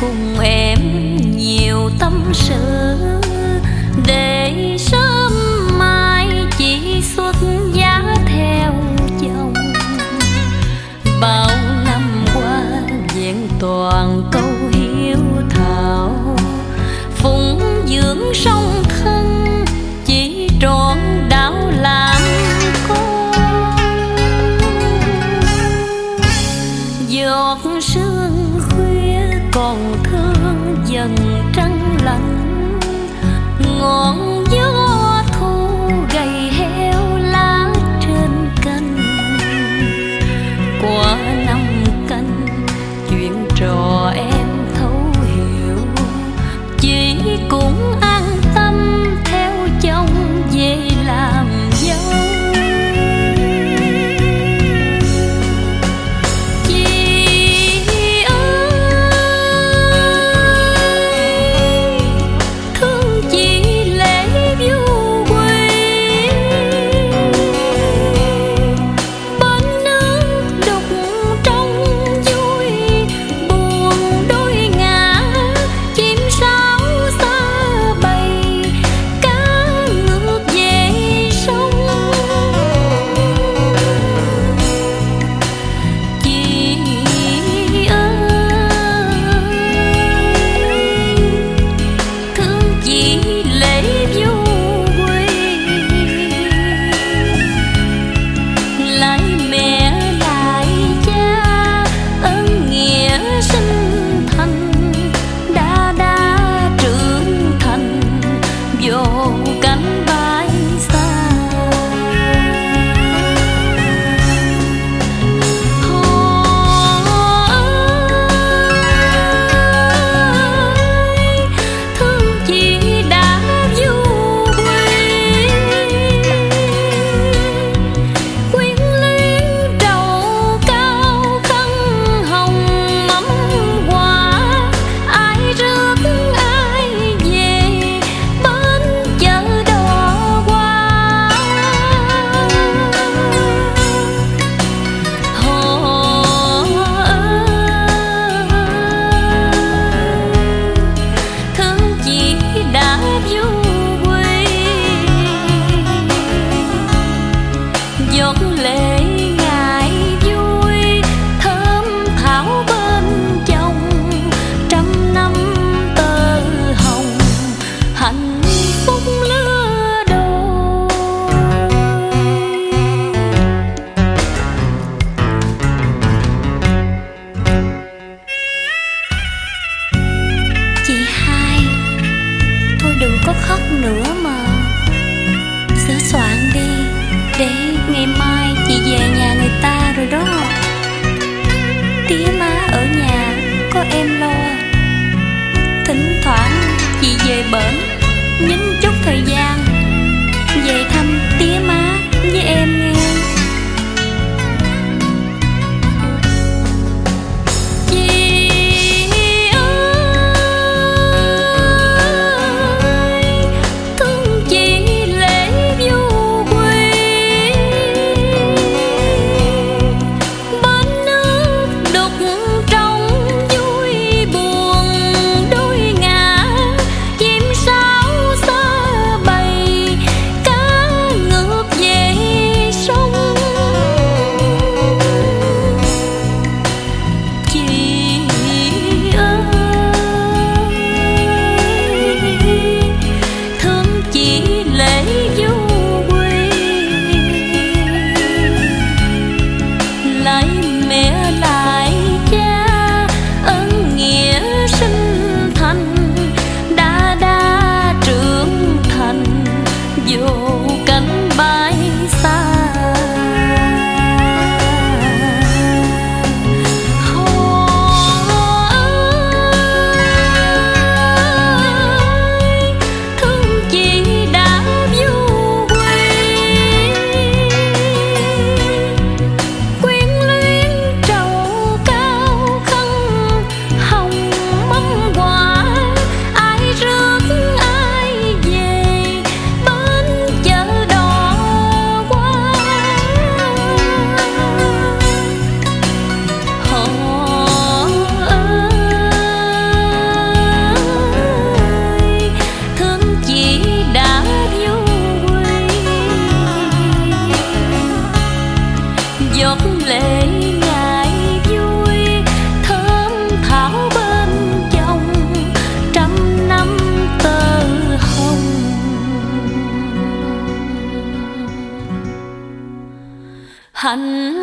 cùng em nhiều tâm sự, để sớm mai chị xuất giá theo chồng. Bao năm qua vẹn toàn câu hiếu thảo, phụng dưỡng song thân chỉ trọn đạo làm con. Giọt sương khuya còn thương dần trăng lạnh, ngọn gió thu gầy heo lá trên cành. Qua năm canh chuyện trò em thấu hiểu, chị cũng an tâm theo chồng về làm dâu. Thương chị lễ hạnh